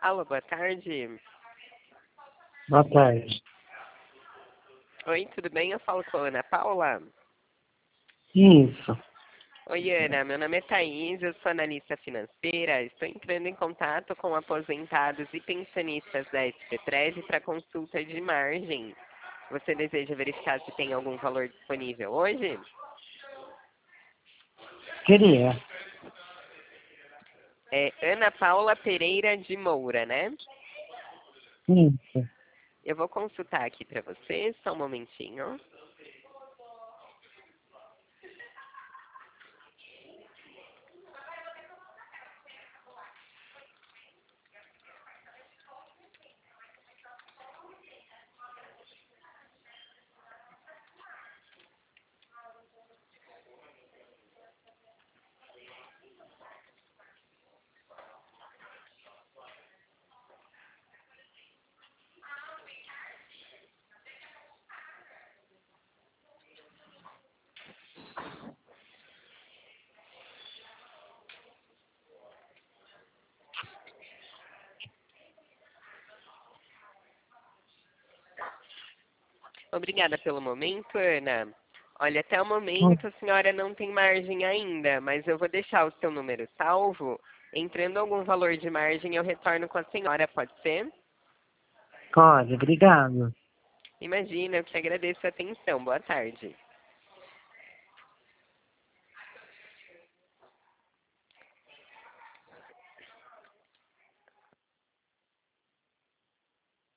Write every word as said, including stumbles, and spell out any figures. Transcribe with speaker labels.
Speaker 1: Alô, boa tarde.
Speaker 2: Boa tarde.
Speaker 1: Oi, tudo bem? Eu falo com a Ana Paula.
Speaker 2: Isso.
Speaker 1: Oi, Ana. Meu nome é Thaís, eu sou analista financeira. Estou entrando em contato com aposentados e pensionistas da S P Prev para consulta de margem. Você deseja verificar se tem algum valor disponível hoje?
Speaker 2: Queria.
Speaker 1: É Ana Paula Pereira de Moura, né?
Speaker 2: Isso.
Speaker 1: Eu vou consultar aqui para você, só um momentinho. Obrigada pelo momento, Ana. Olha, até o momento a senhora não tem margem ainda, mas eu vou deixar o seu número salvo. Entrando algum valor de margem, eu retorno com a senhora, pode ser?
Speaker 2: Pode, obrigado.
Speaker 1: Imagina, eu que agradeço a atenção. Boa tarde.